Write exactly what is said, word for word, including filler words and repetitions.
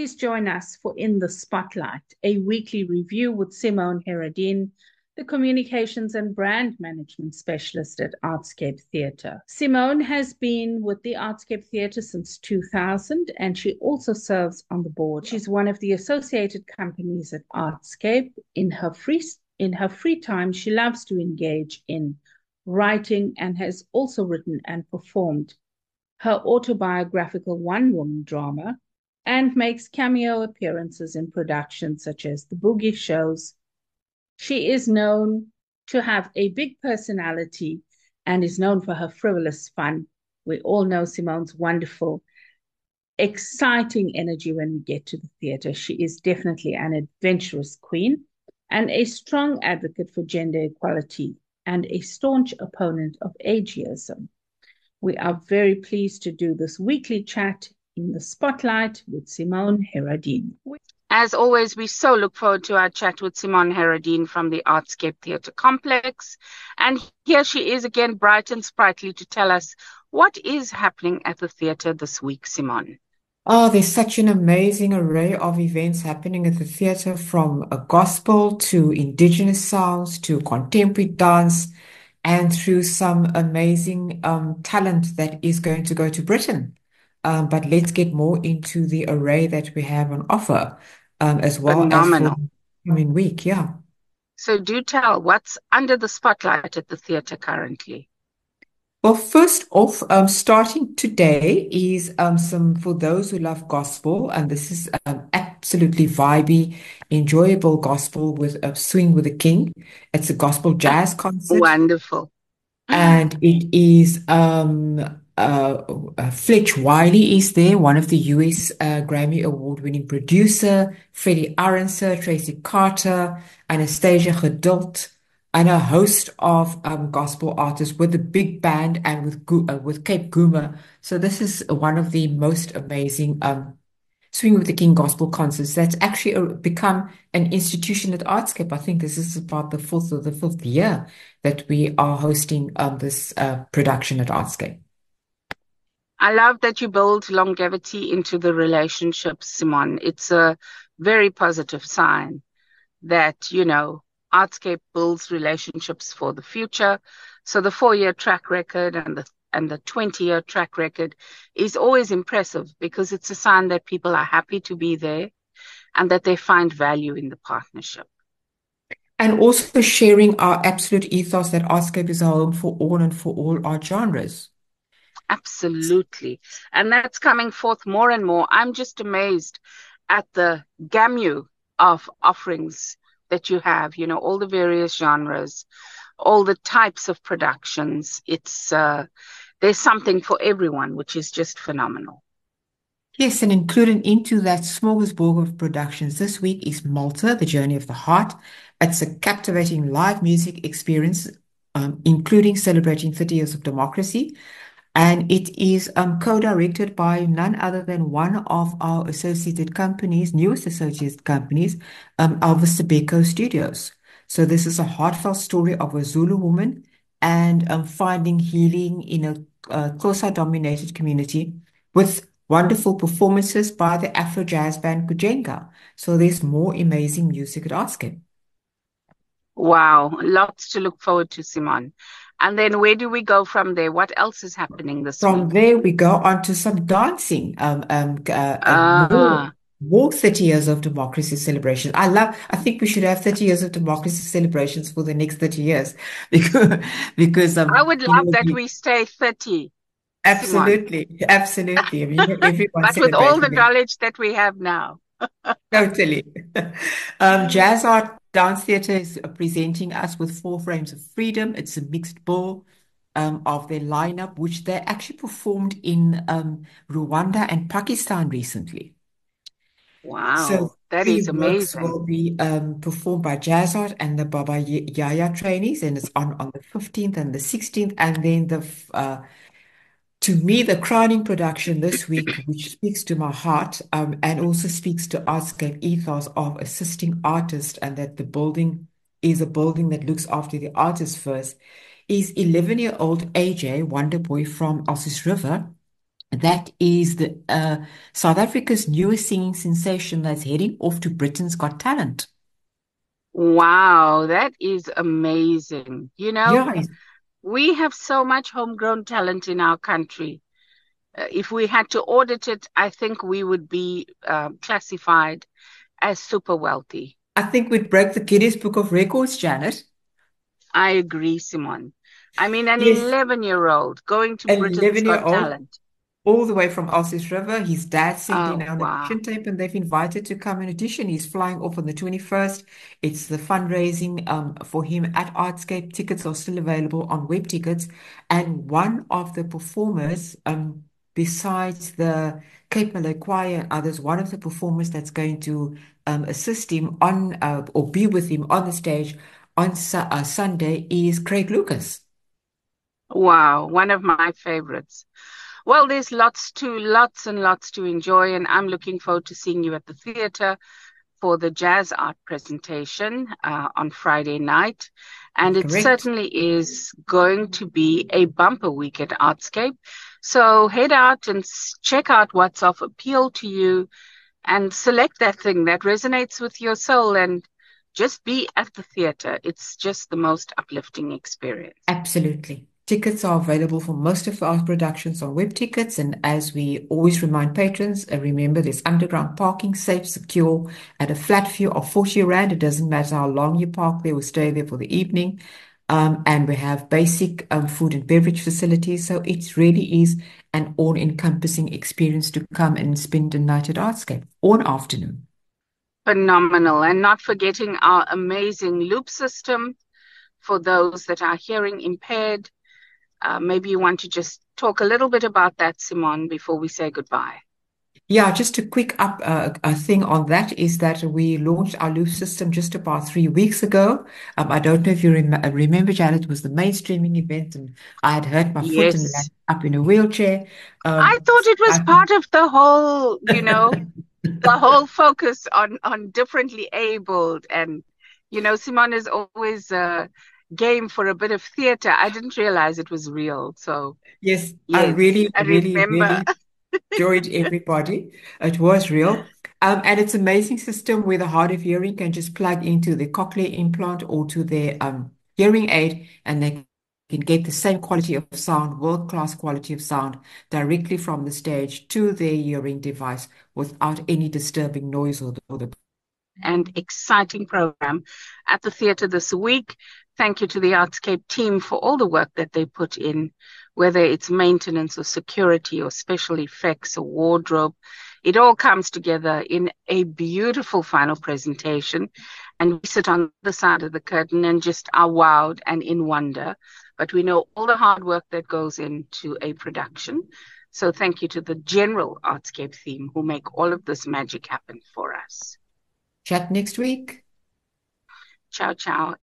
Please join us for In the Spotlight, a weekly review with Simone Herodin, the Communications and Brand Management Specialist at Artscape Theatre. Simone has been with the Artscape Theatre since two thousand, and she also serves on the board. She's one of the associated companies at Artscape. In her free, in her free time, she loves to engage in writing and has also written and performed her autobiographical one-woman drama, and makes cameo appearances in productions such as The Boogie Shows. She is known to have a big personality and is known for her frivolous fun. We all know Simone's wonderful, exciting energy when we get to the theatre. She is definitely an adventurous queen and a strong advocate for gender equality and a staunch opponent of ageism. We are very pleased to do this weekly chat in the Spotlight with Simone Herodin. As always, we so look forward to our chat with Simone Herodin from the Artscape Theatre Complex. And here she is again, bright and sprightly, to tell us what is happening at the theatre this week, Simone. Oh, there's such an amazing array of events happening at the theatre, from a gospel to indigenous sounds to contemporary dance, and through some amazing um, talent that is going to go to Britain. Um, but let's get more into the array that we have on offer, um, as well as for Phenomenal. the coming week. Yeah. So do tell, what's under the spotlight at the theatre currently? Well, first off, um, starting today is um, some for those who love gospel, and this is um, absolutely vibey, enjoyable gospel with a swing with the king. It's a gospel jazz concert. Wonderful. And it is um, uh, uh, Fletch Wiley is there, one of the U S uh, Grammy Award-winning producer, Freddie Aronson, Tracy Carter, Anastasia Gedult, and a host of um, gospel artists with the big band and with uh, with Cape Guma. So this is one of the most amazing um, Swing with the King gospel concerts that's actually uh, become an institution at Artscape. I think this is about the fourth or the fifth year that we are hosting um, this uh, production at Artscape. I love that you build longevity into the relationships, Simone. It's a very positive sign that, you know, Artscape builds relationships for the future. So the four-year track record and the and the twenty-year track record is always impressive, because it's a sign that people are happy to be there and that they find value in the partnership. And also sharing our absolute ethos that Artscape is a home for all and for all our genres. Absolutely. And that's coming forth more and more. I'm just amazed at the gamut of offerings that you have, you know, all the various genres, all the types of productions. It's uh, there's something for everyone, which is just phenomenal. Yes, and included into that smorgasbord of productions this week is Malta, The Journey of the Heart. It's a captivating live music experience, um, including celebrating thirty years of democracy. And it is um, co-directed by none other than one of our associated companies, newest associated companies, um, Elvis Tobacco Studios. So this is a heartfelt story of a Zulu woman and um, finding healing in a uh, Xhosa-dominated community, with wonderful performances by the Afro jazz band Kujenga. So there's more amazing music at Artscape. Wow, lots to look forward to, Simone. And then where do we go from there? What else is happening this From week? there, we go on to some dancing, um, um, uh, uh, more, Uh, more thirty years of democracy celebration. I love, I think we should have thirty years of democracy celebrations for the next thirty years because, because, um, I would you love know, that we, we stay thirty, Simone, absolutely, absolutely. I mean, everyone but with all the celebrating it. knowledge that we have now. Totally. Um, Jazz Art Dance Theatre is presenting us with Four Frames of Freedom. It's a mixed bill um, of their lineup, which they actually performed in um, Rwanda and Pakistan recently. So Wow, that three is works amazing. will be um, performed by Jazz Art and the Baba Y- Yaya trainees, and it's on, on the fifteenth and the sixteenth. And then the f- uh, to me, the crowning production this week, which speaks to my heart, um, and also speaks to Artscape ethos of assisting artists, and that the building is a building that looks after the artist first, is eleven-year-old A J Wonderboy from Elsies River. That is the uh, South Africa's newest singing sensation that's heading off to Britain's Got Talent. Wow, that is amazing. You know, Yeah, he's we have so much homegrown talent in our country. Uh, if we had to audit it, I think we would be um, classified as super wealthy. I think we'd break the Guinness Book of Records, Janet. I agree, Simon. I mean, an Yes, eleven-year-old going to an Britain's Got eleven-year-old Talent. all the way from Alsace River. His dad sent in Oh, an wow. audition tape and they've invited to come in audition. He's flying off on the twenty-first. It's the fundraising um, for him at Artscape. Tickets are still available on web tickets. And one of the performers, um, besides the Cape Malay Choir and others, one of the performers that's going to um, assist him on uh, or be with him on the stage on su uh, Sunday is Craig Lucas. Wow, one of my favorites. Well, there's lots to, lots and lots to enjoy, and I'm looking forward to seeing you at the theatre for the jazz art presentation uh, on Friday night. And it Correct. certainly is going to be a bumper week at Artscape. So head out and s- check out what's of appeal to you and select that thing that resonates with your soul and just be at the theatre. It's just the most uplifting experience. Absolutely. Tickets are available for most of our productions on web tickets. And as we always remind patrons, uh, remember there's underground parking, safe, secure, at a flat fee of forty Rand. It doesn't matter how long you park there or stay there for the evening. Um, and we have basic um, food and beverage facilities. So it really is an all-encompassing experience to come and spend a night at Artscape or an afternoon. Phenomenal. And not forgetting our amazing loop system for those that are hearing impaired. Uh, maybe you want to just talk a little bit about that, Simone, before we say goodbye. Yeah, just a quick up uh, a thing on that is that we launched our loop system just about three weeks ago. Um, I don't know if you rem uh, remember, Janet, it was the mainstreaming event, and I had hurt my foot and Yes. landed up in a wheelchair. I Um, thought so it was I part of the whole, you know, the whole focus on on differently abled. And, you know, Simone is always uh, game for a bit of theater. I didn't realize it was real. So, yes, I yes, really, I really, remember. really enjoyed everybody. It was real. Um, and it's an amazing system where the hard of hearing can just plug into the cochlear implant or to their um, hearing aid, and they can get the same quality of sound, world-class quality of sound, directly from the stage to their hearing device without any disturbing noise or the, or the And exciting program at the theatre this week. Thank you to the Artscape team for all the work that they put in, whether it's maintenance or security or special effects or wardrobe. It all comes together in a beautiful final presentation. And we sit on the side of the curtain and just are wowed and in wonder. But we know all the hard work that goes into a production. So thank you to the general Artscape team who make all of this magic happen for us. chat next week. Ciao, ciao.